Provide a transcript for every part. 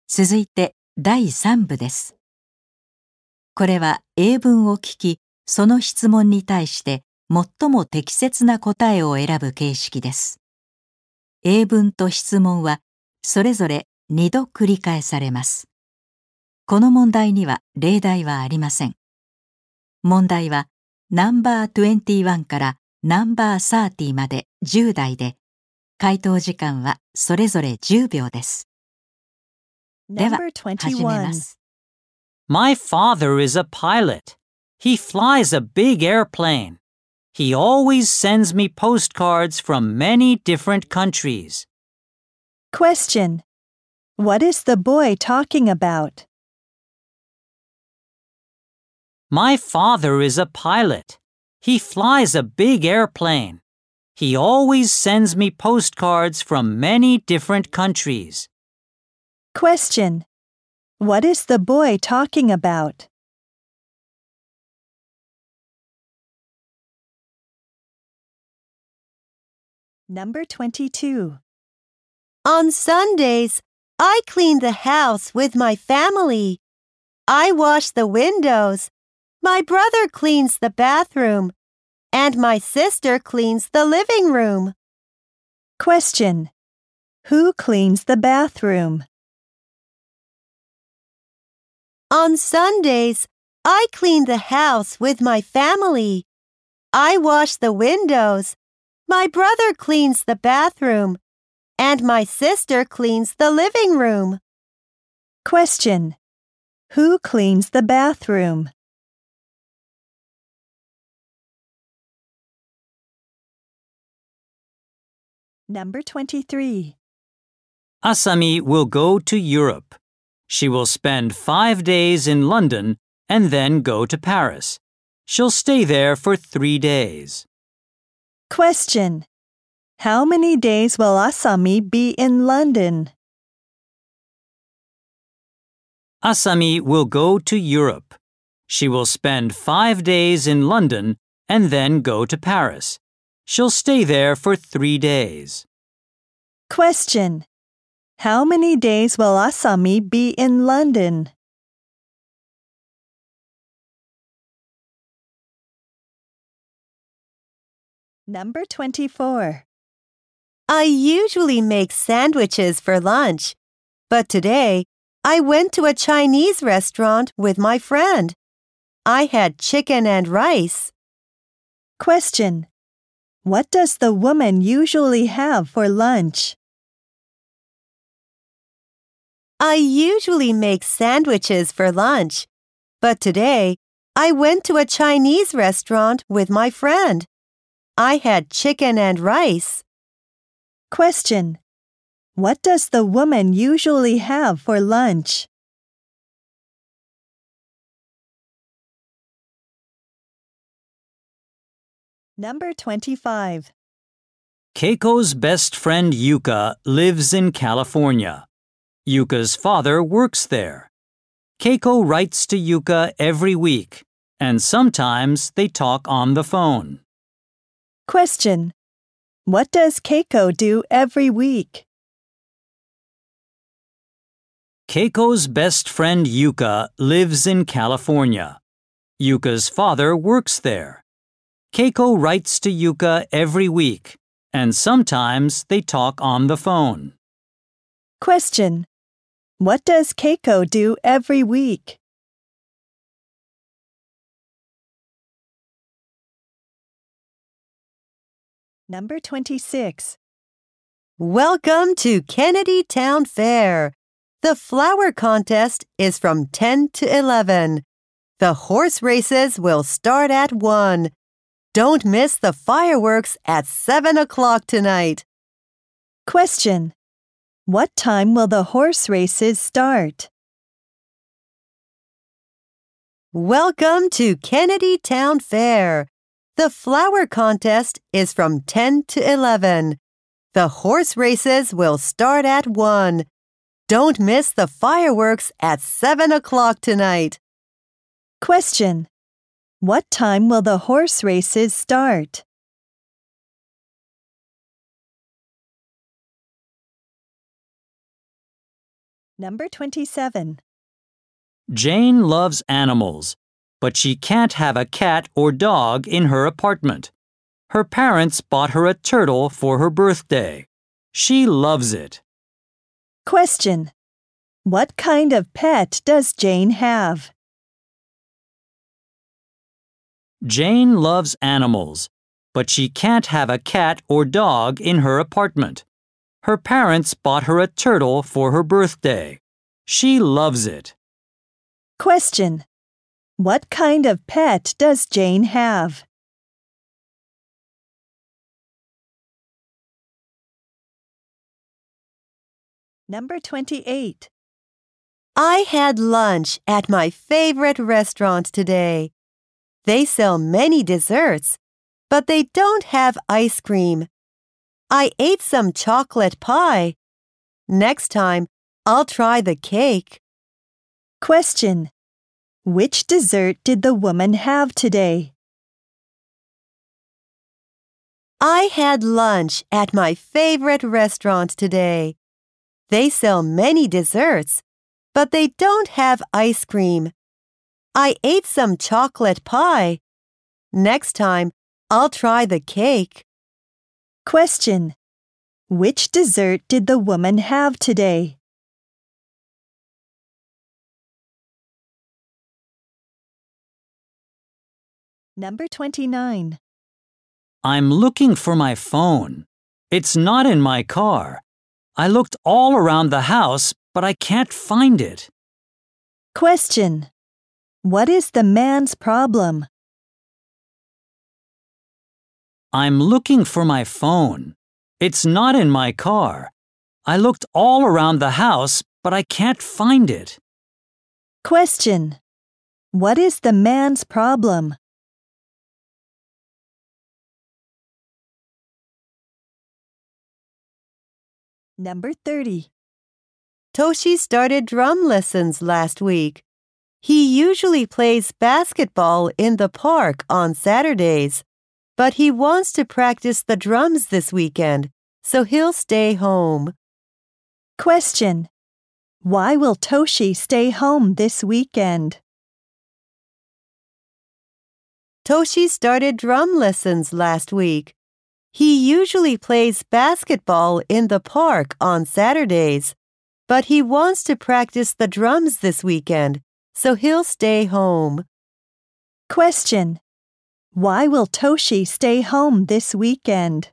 続いて第3部です。これは英文を聞き、その質問に対して最も適切な答えを選ぶ形式です。英文と質問はそれぞれ2度繰り返されます。この問題には例題はありません。問題はナンバー21からナンバー30まで10題で、回答時間はそれぞれ10秒です。では、始めます。 My father is a pilot. He flies a big airplane. He always sends me postcards from many different countries. Question. What is the boy talking about? My father is a pilot. He flies a big airplane. He always sends me postcards from many different countries. Question. What is the boy talking about? Number 22. On Sundays, I clean the house with my family. I wash the windows. My brother cleans the bathroom, and my sister cleans the living room. Question. Who cleans the bathroom? On Sundays, I clean the house with my family. I wash the windows. My brother cleans the bathroom, and my sister cleans the living room. Question. Who cleans the bathroom? Number 23. Asami will go to Europe. She will spend 5 days in London and then go to Paris. She'll stay there for 3 days. Question. How many days will Asami be in London? Asami will go to Europe. She will spend 5 days in London and then go to Paris. She'll stay there for 3 days. Question. How many days will Asami be in London? Number 24. I usually make sandwiches for lunch, but today I went to a Chinese restaurant with my friend. I had chicken and rice. Question. What does the woman usually have for lunch? I usually make sandwiches for lunch, but today I went to a Chinese restaurant with my friend. I had chicken and rice. Question. What does the woman usually have for lunch? Number 25. Keiko's best friend Yuka lives in California. Yuka's father works there. Keiko writes to Yuka every week, and sometimes they talk on the phone. Question. What does Keiko do every week? Keiko's best friend Yuka lives in California. Yuka's father works there. Keiko writes to Yuka every week, and sometimes they talk on the phone. Question. What does Keiko do every week? Number 26. Welcome to Kennedy Town Fair. The flower contest is from 10 to 11. The horse races will start at 1. Don't miss the fireworks at 7 o'clock tonight. Question. What time will the horse races start? Welcome to Kennedy Town Fair. The flower contest is from 10 to 11. The horse races will start at 1. Don't miss the fireworks at 7 o'clock tonight. Question. What time will the horse races start? Number 27. Jane loves animals, but she can't have a cat or dog in her apartment. Her parents bought her a turtle for her birthday. She loves it. Question. What kind of pet does Jane have? Jane loves animals, but she can't have a cat or dog in her apartment. Her parents bought her a turtle for her birthday. She loves it. Question. What kind of pet does Jane have? Number 28. I had lunch at my favorite restaurant today. They sell many desserts, but they don't have ice cream. I ate some chocolate pie. Next time, I'll try the cake. Question. Which dessert did the woman have today? I had lunch at my favorite restaurant today. They sell many desserts, but they don't have ice cream. I ate some chocolate pie. Next time, I'll try the cake. Question. Which dessert did the woman have today? Number 29. I'm looking for my phone. It's not in my car. I looked all around the house, but I can't find it. Question. What is the man's problem? I'm looking for my phone. It's not in my car. I looked all around the house, but I can't find it. Question. What is the man's problem? Number 30. Toshi started drum lessons last week. He usually plays basketball in the park on Saturdays, but he wants to practice the drums this weekend, so he'll stay home. Question. Why will Toshi stay home this weekend? Toshi started drum lessons last week. He usually plays basketball in the park on Saturdays, but he wants to practice the drums this weekend, so he'll stay home. Question. Why will Toshi stay home this weekend?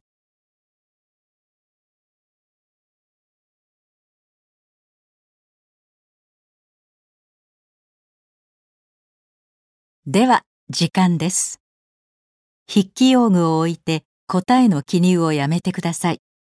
では、時間です。筆記用具を置いて答えの記入をやめてください。